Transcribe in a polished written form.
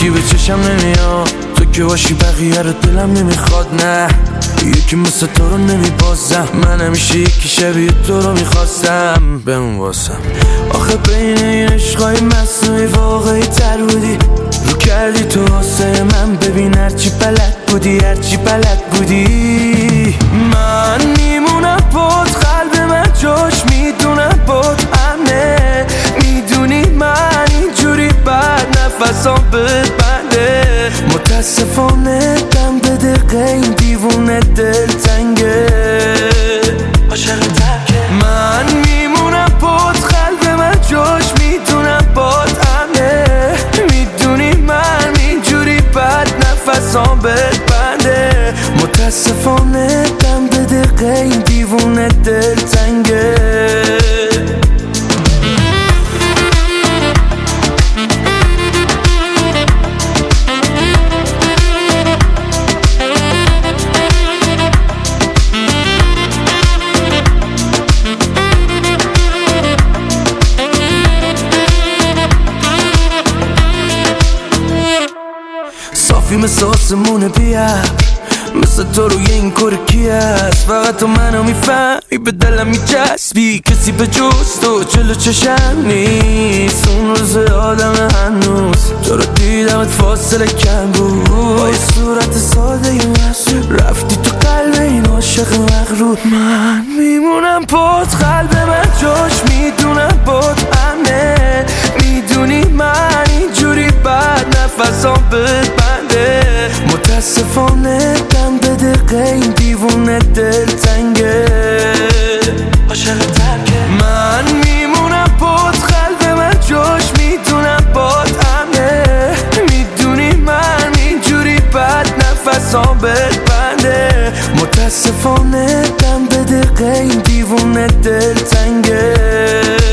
هیچی به چشم نمیاد، تو که باشی بقیه رو دلم نمیخواد. نه یکی مثل تو رو نمیبازم، من همیشه یکی شبیه تو رو میخواستم بمون واسم. آخه بین این عشقای مصنوعی واقعی تر بودی، رو کردی تو واسه من. ببین هرچی بلد بودی، هرچی بلد بودی. من میمونم بود، قلب من جاش میدونم بود امنه. میدونی من اینجوری بعد نفسام ببنده. متاسفانه دم به دقیقه این دیوونه دل تنگه، عاشق ترکه. من میمونم بود، قلب من جاش میدونم بود امنه. میدونی من اینجوری بعد نفسام ببنده. متاسفانه دم به دقیقه این دیوونه دل تنگه. صافی مثل آسمون بیار، مثل تو روی این کار کی هست؟ فقط تو منو میفهمی، به دلم میچسبی. کسی به جز تو جلو چشم نیست. اون روز آدم هنوز تو رو دیدمت فاصله کم بود. با یه صورت ساده ی مسئول رفتی تو قلب این عاشق مغرور. من میمونم بود، قلب من جاش میدونم بود امنه. میدونی من اینجوری بعد نفسام ببنده. متاسفانه دم به دقیقه این دیوونه دل تنگه، عاشق ترکه. من میمونم بود، قلب من جاش میدونم بود امنه. میدونی من اینجوری بعد نفسام ببنده. متاسفانه دم به دقیقه این دیوونه دل تنگه.